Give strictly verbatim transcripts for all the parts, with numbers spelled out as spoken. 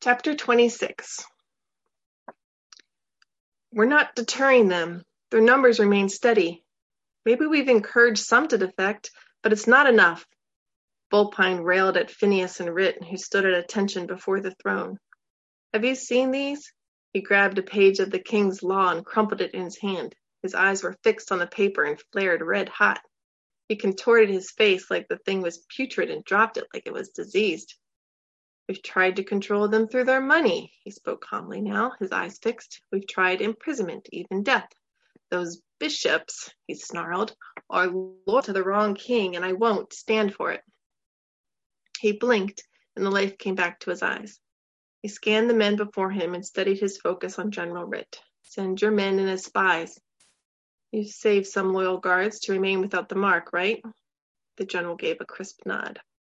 Chapter twenty-six. We're not deterring them. Their numbers remain steady. Maybe we've encouraged some to defect, but it's not enough. Vulpine railed at Phineas and Writ, who stood at attention before the throne. Have you seen these? He grabbed a page of the King's Law and crumpled it in his hand. His eyes were fixed on the paper and flared red hot. He contorted his face like the thing was putrid and dropped it like it was diseased. We've tried to control them through their money. He spoke calmly now, his eyes fixed. We've tried imprisonment, even death. Those bishops, he snarled, are loyal to the wrong king, and I won't stand for it. He blinked, and the life came back to his eyes. He scanned the men before him and steadied his focus on General Writ. Send your men in as spies. You've saved some loyal guards to remain without the mark, right? The general gave a crisp nod.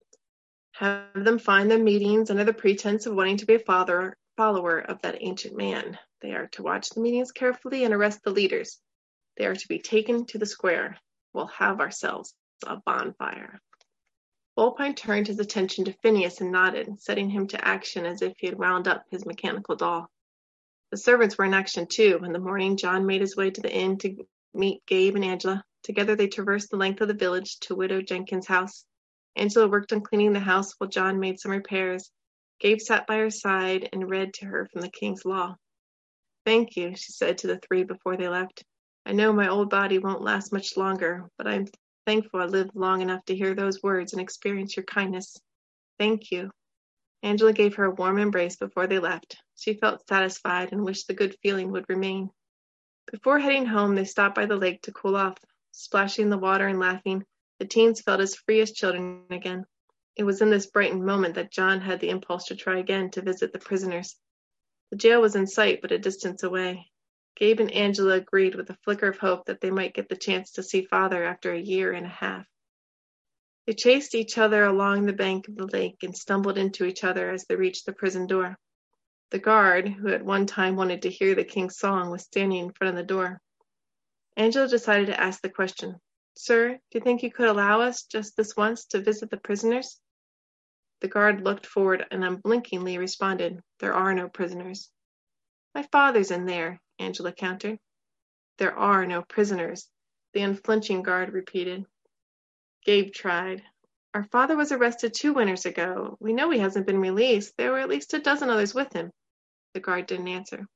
Have them find the meetings under the pretense of wanting to be a father, follower of that ancient man. They are to watch the meetings carefully and arrest the leaders. They are to be taken to the square. We'll have ourselves a bonfire. Vulpine turned his attention to Phineas and nodded, setting him to action as if he had wound up his mechanical doll. The servants were in action too. In the morning, John made his way to the inn to meet Gabe and Angela. Together they traversed the length of the village to Widow Jenkins' house. Angela worked on cleaning the house while John made some repairs. Gabe sat by her side and read to her from the King's Law. Thank you, she said to the three before they left. I know my old body won't last much longer, but I'm thankful I lived long enough to hear those words and experience your kindness. Thank you. Angela gave her a warm embrace before they left. She felt satisfied and wished the good feeling would remain. Before heading home, they stopped by the lake to cool off. Splashing in the water and laughing, the teens felt as free as children again. It was in this brightened moment that John had the impulse to try again to visit the prisoners. The jail was in sight, but a distance away. Gabe and Angela agreed with a flicker of hope that they might get the chance to see Father after a year and a half. They chased each other along the bank of the lake and stumbled into each other as they reached the prison door. The guard, who at one time wanted to hear the king's song, was standing in front of the door. Angela decided to ask the question. Sir, do you think you could allow us, just this once, to visit the prisoners? The guard looked forward and unblinkingly responded, There are no prisoners. My father's in there, Angela countered. There are no prisoners, the unflinching guard repeated. Gabe tried. Our father was arrested two winters ago. We know he hasn't been released. There were at least a dozen others with him. The guard didn't answer.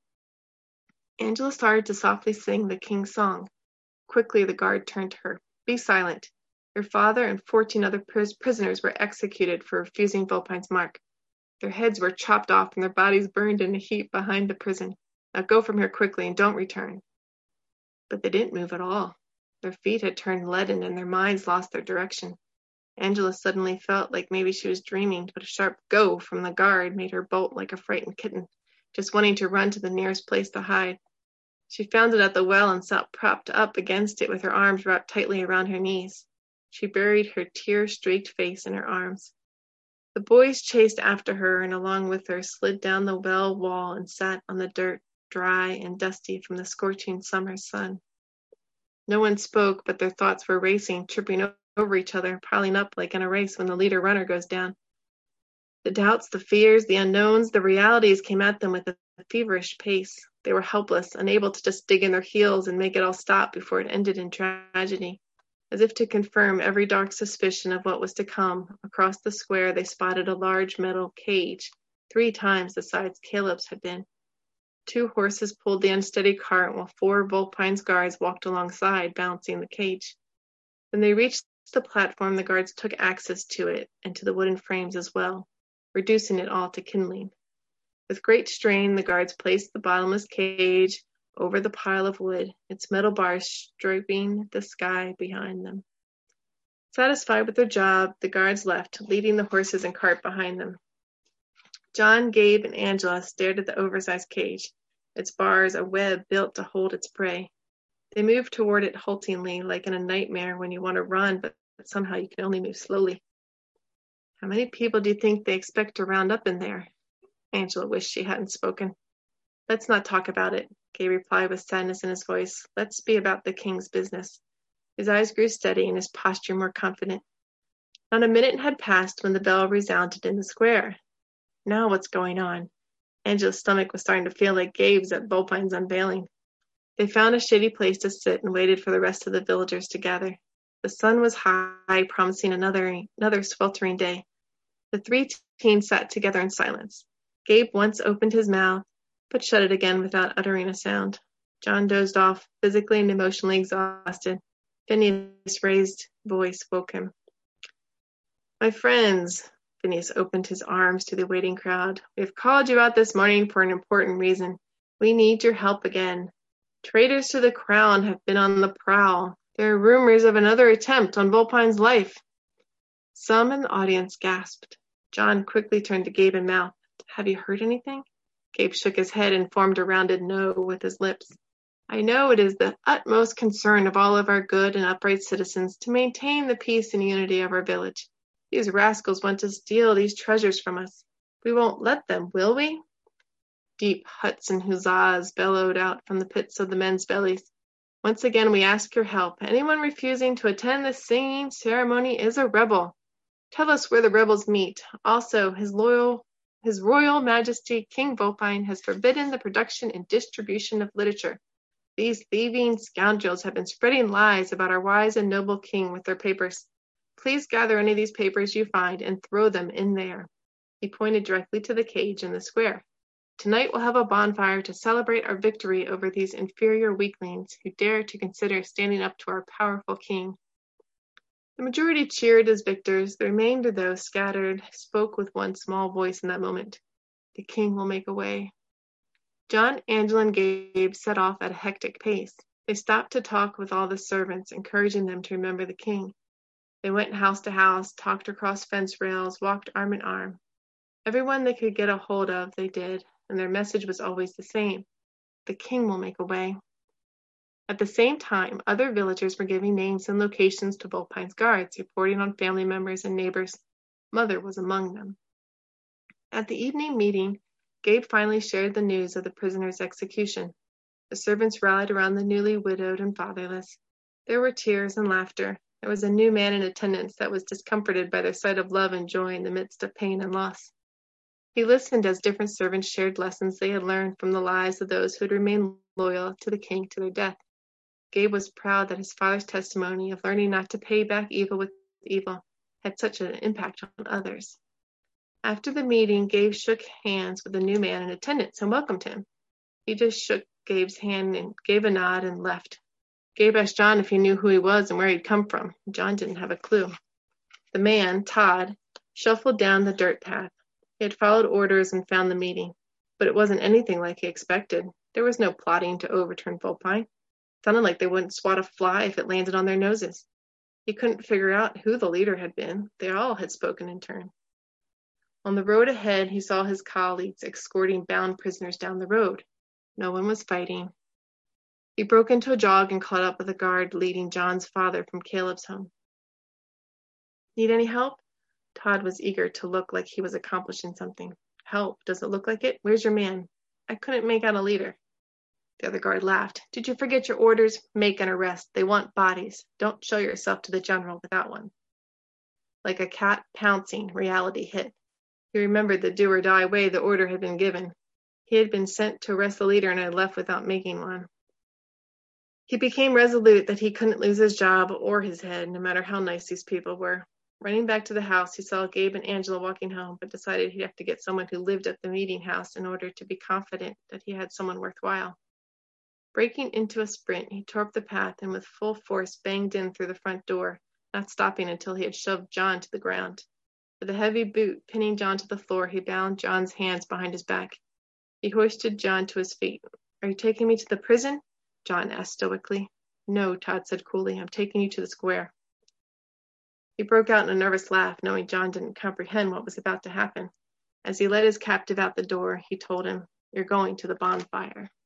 Angela started to softly sing the king's song. Quickly the guard turned to her. Be silent. Your father and fourteen other pris- prisoners were executed for refusing Vulpine's mark. Their heads were chopped off and their bodies burned in a heap behind the prison. Now go from here quickly and don't return. But they didn't move at all. Their feet had turned leaden and their minds lost their direction. Angela suddenly felt like maybe she was dreaming, but a sharp go from the guard made her bolt like a frightened kitten, just wanting to run to the nearest place to hide. She found it at the well and sat propped up against it with her arms wrapped tightly around her knees. She buried her tear-streaked face in her arms. The boys chased after her and along with her slid down the well wall and sat on the dirt, dry and dusty from the scorching summer sun. No one spoke, but their thoughts were racing, tripping over each other, piling up like in a race when the leader runner goes down. The doubts, the fears, the unknowns, the realities came at them with a feverish pace. They were helpless, unable to just dig in their heels and make it all stop before it ended in tragedy. As if to confirm every dark suspicion of what was to come, across the square they spotted a large metal cage, three times the size Caleb's had been. Two horses pulled the unsteady cart while four Vulpine's guards walked alongside, balancing the cage. When they reached the platform, the guards took access to it and to the wooden frames as well, reducing it all to kindling. With great strain, the guards placed the bottomless cage over the pile of wood, its metal bars striping the sky behind them. Satisfied with their job, the guards left, leading the horses and cart behind them. John, Gabe, and Angela stared at the oversized cage, its bars a web built to hold its prey. They moved toward it haltingly, like in a nightmare when you want to run, but somehow you can only move slowly. How many people do you think they expect to round up in there? Angela wished she hadn't spoken. Let's not talk about it, Gabe replied with sadness in his voice. Let's be about the king's business. His eyes grew steady and his posture more confident. Not a minute had passed when the bell resounded in the square. Now what's going on? Angela's stomach was starting to feel like Gabe's at Bullpine's unveiling. They found a shady place to sit and waited for the rest of the villagers to gather. The sun was high, promising another, another sweltering day. The three teens sat together in silence. Gabe once opened his mouth, but shut it again without uttering a sound. John dozed off, physically and emotionally exhausted. Phineas' raised voice woke him. "My friends," Phineas opened his arms to the waiting crowd, "we have called you out this morning for an important reason. We need your help again. Traitors to the crown have been on the prowl. There are rumors of another attempt on Bullpine's life." Some in the audience gasped. John quickly turned to Gabe and mouthed, "Have you heard anything?" Gabe shook his head and formed a rounded no with his lips. "I know it is the utmost concern of all of our good and upright citizens to maintain the peace and unity of our village. These rascals want to steal these treasures from us. We won't let them, will we?" Deep huts and huzzas bellowed out from the pits of the men's bellies. "Once again we ask your help. Anyone refusing to attend this singing ceremony is a rebel. Tell us where the rebels meet. Also, His loyal, His Royal Majesty King Bullpine has forbidden the production and distribution of literature. These thieving scoundrels have been spreading lies about our wise and noble king with their papers. Please gather any of these papers you find and throw them in there." He pointed directly to the cage in the square. "Tonight we'll have a bonfire to celebrate our victory over these inferior weaklings who dare to consider standing up to our powerful king." The majority cheered as victors. The remainder, though scattered, spoke with one small voice in that moment. "The king will make a way." John, Angela, and Gabe set off at a hectic pace. They stopped to talk with all the servants, encouraging them to remember the king. They went house to house, talked across fence rails, walked arm in arm. Everyone they could get a hold of they did, and their message was always the same. The king will make a way. At the same time, other villagers were giving names and locations to Bullpine's guards, reporting on family members and neighbors. Mother was among them. At the evening meeting, Gabe finally shared the news of the prisoner's execution. The servants rallied around the newly widowed and fatherless. There were tears and laughter. There was a new man in attendance that was discomforted by their sight of love and joy in the midst of pain and loss. He listened as different servants shared lessons they had learned from the lives of those who had remained loyal to the king to their death. Gabe was proud that his father's testimony of learning not to pay back evil with evil had such an impact on others. After the meeting, Gabe shook hands with the new man in attendance and welcomed him. He just shook Gabe's hand and gave a nod and left. Gabe asked John if he knew who he was and where he'd come from. John didn't have a clue. The man, Todd, shuffled down the dirt path. He had followed orders and found the meeting, but it wasn't anything like he expected. There was no plotting to overturn Bullpine. It sounded like they wouldn't swat a fly if it landed on their noses. He couldn't figure out who the leader had been. They all had spoken in turn. On the road ahead, he saw his colleagues escorting bound prisoners down the road. No one was fighting. He broke into a jog and caught up with a guard leading John's father from Caleb's home. "Need any help?" Todd was eager to look like he was accomplishing something. "Help? Does it look like it? Where's your man?" "I couldn't make out a leader." The other guard laughed. "Did you forget your orders? Make an arrest. They want bodies. Don't show yourself to the general without one." Like a cat pouncing, reality hit. He remembered the do-or-die way the order had been given. He had been sent to arrest the leader and had left without making one. He became resolute that he couldn't lose his job or his head, no matter how nice these people were. Running back to the house, he saw Gabe and Angela walking home, but decided he'd have to get someone who lived at the meeting house in order to be confident that he had someone worthwhile. Breaking into a sprint, he tore up the path and with full force banged in through the front door, not stopping until he had shoved John to the ground. With a heavy boot pinning John to the floor, he bound John's hands behind his back. He hoisted John to his feet. "Are you taking me to the prison?" John asked stoically. "No," Todd said coolly. "I'm taking you to the square." He broke out in a nervous laugh, knowing John didn't comprehend what was about to happen. As he led his captive out the door, he told him, "You're going to the bonfire."